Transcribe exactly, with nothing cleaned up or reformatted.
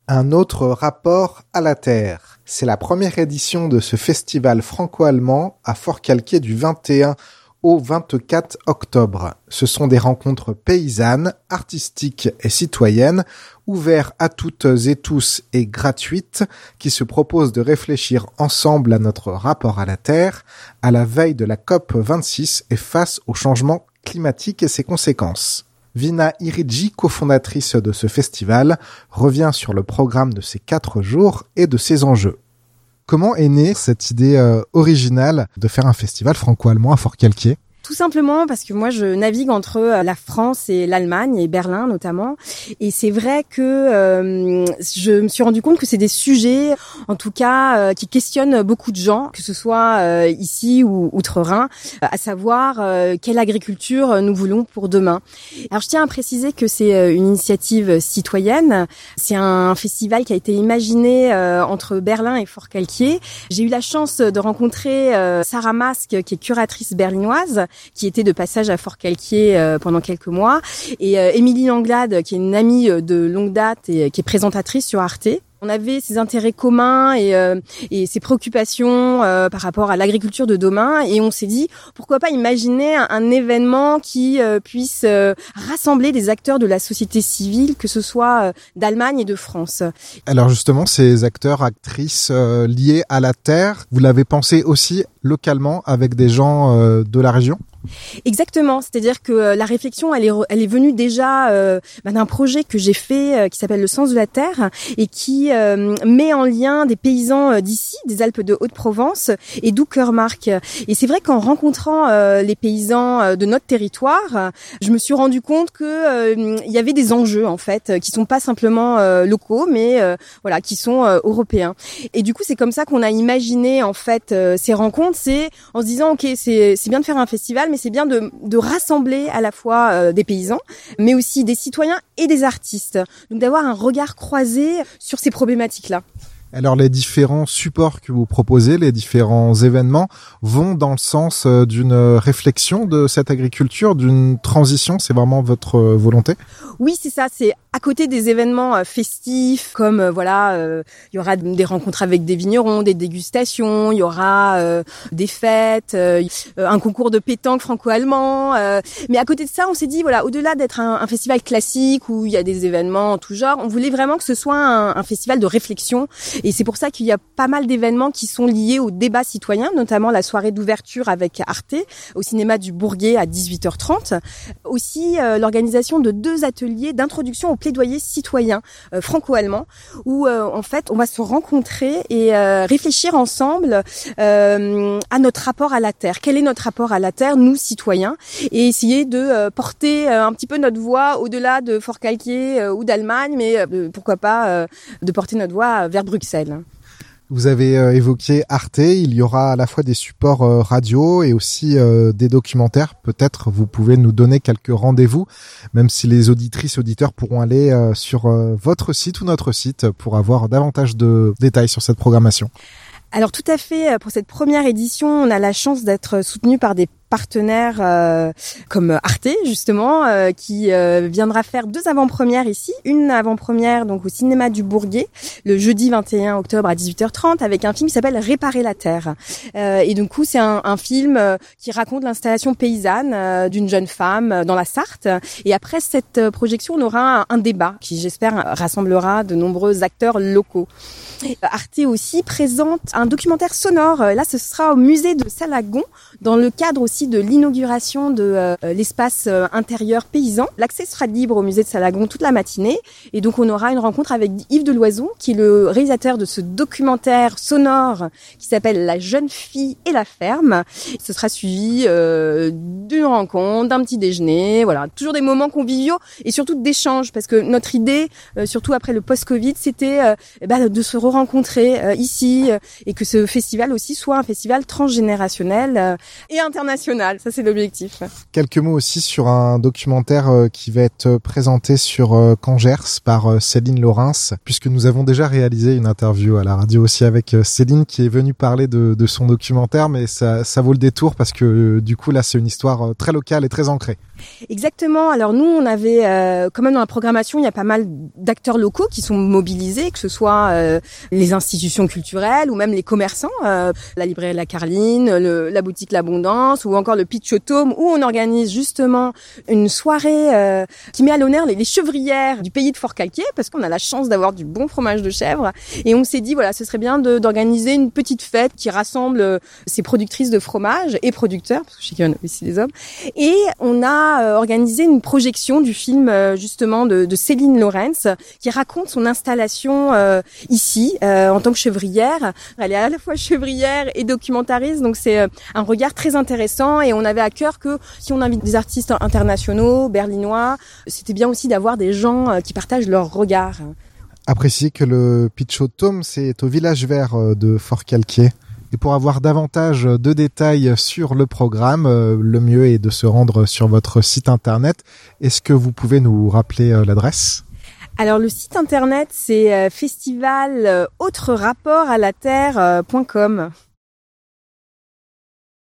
Un autre rapport à la Terre. C'est la première édition de ce festival franco-allemand à Forcalquier du vingt et un au vingt-quatre octobre. Ce sont des rencontres paysannes, artistiques et citoyennes, ouvertes à toutes et tous et gratuites, qui se proposent de réfléchir ensemble à notre rapport à la Terre, à la veille de la C O P vingt-six et face au changement climatique et ses conséquences. Vina Irigi, cofondatrice de ce festival, revient sur le programme de ces quatre jours et de ses enjeux. Comment est née cette idée euh, originale de faire un festival franco-allemand à Forcalquier ? Tout simplement parce que moi je navigue entre la France et l'Allemagne et Berlin notamment, et c'est vrai que euh, je me suis rendu compte que c'est des sujets en tout cas euh, qui questionnent beaucoup de gens, que ce soit euh, ici ou outre-Rhin, à savoir euh, quelle agriculture nous voulons pour demain. Alors je tiens à préciser que c'est une initiative citoyenne, c'est un festival qui a été imaginé euh, entre Berlin et Forcalquier. J'ai eu la chance de rencontrer euh, Sarah Mask, qui est curatrice berlinoise, qui était de passage à Forcalquier euh, pendant quelques mois, et euh, Émilie Langlade, qui est une amie de longue date et euh, qui est présentatrice sur Arte. On avait ses intérêts communs et, euh, et ses préoccupations euh, par rapport à l'agriculture de demain, et on s'est dit pourquoi pas imaginer un, un événement qui euh, puisse euh, rassembler des acteurs de la société civile, que ce soit euh, d'Allemagne et de France. Alors justement, ces acteurs, actrices euh, liés à la terre, vous l'avez pensé aussi localement avec des gens euh, de la région ? Exactement, c'est-à-dire que euh, la réflexion, elle est, elle est venue déjà euh, bah, d'un projet que j'ai fait euh, qui s'appelle Le Sens de la Terre et qui euh, met en lien des paysans euh, d'ici, des Alpes de Haute-Provence et d'Uckermark. Et c'est vrai qu'en rencontrant euh, les paysans euh, de notre territoire, je me suis rendu compte que euh, il y avait des enjeux en fait qui sont pas simplement euh, locaux, mais euh, voilà, qui sont euh, européens. Et du coup, c'est comme ça qu'on a imaginé en fait euh, ces rencontres, c'est en se disant ok, c'est c'est bien de faire un festival, mais c'est bien de, de rassembler à la fois euh, des paysans, mais aussi des citoyens et des artistes. Donc d'avoir un regard croisé sur ces problématiques-là. Alors les différents supports que vous proposez, les différents événements vont dans le sens d'une réflexion de cette agriculture, d'une transition, c'est vraiment votre volonté ? Oui, c'est ça, c'est à côté des événements festifs, comme euh, voilà, euh, il y aura des rencontres avec des vignerons, des dégustations, il y aura euh, des fêtes, euh, un concours de pétanque franco-allemand. Euh, mais à côté de ça, on s'est dit voilà, au-delà d'être un, un festival classique où il y a des événements en tout genre, on voulait vraiment que ce soit un, un festival de réflexion. Et c'est pour ça qu'il y a pas mal d'événements qui sont liés au débat citoyen, notamment la soirée d'ouverture avec Arte au cinéma du Bourget à dix-huit heures trente. Aussi euh, l'organisation de deux ateliers d'introduction au plaidoyer citoyen euh, franco-allemand où euh, en fait on va se rencontrer et euh, réfléchir ensemble euh, à notre rapport à la terre. Quel est notre rapport à la terre, nous citoyens, et essayer de euh, porter euh, un petit peu notre voix au-delà de Forcalquier euh, ou d'Allemagne, mais euh, pourquoi pas euh, de porter notre voix vers Bruxelles. Vous avez euh, évoqué Arte, il y aura à la fois des supports euh, radio et aussi euh, des documentaires. Peut-être vous pouvez nous donner quelques rendez-vous, même si les auditrices et auditeurs pourront aller euh, sur euh, votre site ou notre site pour avoir davantage de détails sur cette programmation. Alors tout à fait, pour cette première édition, on a la chance d'être soutenu par des partenaires euh, comme Arte justement, euh, qui euh, viendra faire deux avant-premières ici. Une avant-première donc au cinéma du Bourget le jeudi vingt et un octobre à dix-huit heures trente avec un film qui s'appelle Réparer la terre. Euh, et du coup c'est un, un film euh, qui raconte l'installation paysanne euh, d'une jeune femme euh, dans la Sarthe. Et après cette euh, projection, on aura un, un débat qui j'espère rassemblera de nombreux acteurs locaux. Arte aussi présente un documentaire sonore. Là, ce sera au musée de Salagon, dans le cadre aussi de l'inauguration de euh, l'espace euh, intérieur paysan. L'accès sera libre au musée de Salagon toute la matinée. Et donc, on aura une rencontre avec Yves Deloison, qui est le réalisateur de ce documentaire sonore qui s'appelle La jeune fille et la ferme. Ce sera suivi euh, d'une rencontre, d'un petit déjeuner. Voilà, toujours des moments conviviaux et surtout d'échanges, parce que notre idée, euh, surtout après le post-Covid, c'était euh, bah, de se rencontrer euh, ici euh, et que ce festival aussi soit un festival transgénérationnel euh, et international. Ça, c'est l'objectif. Quelques mots aussi sur un documentaire euh, qui va être présenté sur euh, Cangers par euh, Céline Laurens, puisque nous avons déjà réalisé une interview à la radio aussi avec euh, Céline qui est venue parler de, de son documentaire, mais ça, ça vaut le détour parce que euh, du coup là c'est une histoire euh, très locale et très ancrée. Exactement. Alors nous, on avait euh, quand même dans la programmation, il y a pas mal d'acteurs locaux qui sont mobilisés, que ce soit euh, les institutions culturelles ou même les commerçants, euh, la librairie La Carline, le, la boutique L'Abondance ou encore le Pitchotome, où on organise justement une soirée euh, qui met à l'honneur les, les chevrières du pays de Forcalquier, parce qu'on a la chance d'avoir du bon fromage de chèvre. Et on s'est dit, voilà, ce serait bien de, d'organiser une petite fête qui rassemble euh, ces productrices de fromage et producteurs, parce que je sais qu'il y en a aussi des hommes. Et on a euh, organisé une projection du film euh, justement de, de Céline Lorenz, qui raconte son installation euh, ici euh, en tant que chevrière. Elle est à la fois chevrière et documentariste, donc c'est euh, un regard très intéressant. Et on avait à cœur que si on invite des artistes internationaux, berlinois, c'était bien aussi d'avoir des gens euh, qui partagent leur regard. À préciser que le Pitchotome, c'est au village vert de Forcalquier. Et pour avoir davantage de détails sur le programme, le mieux est de se rendre sur votre site internet. Est-ce que vous pouvez nous rappeler l'adresse ? Alors le site internet, c'est festival autre rapport à la terre point com.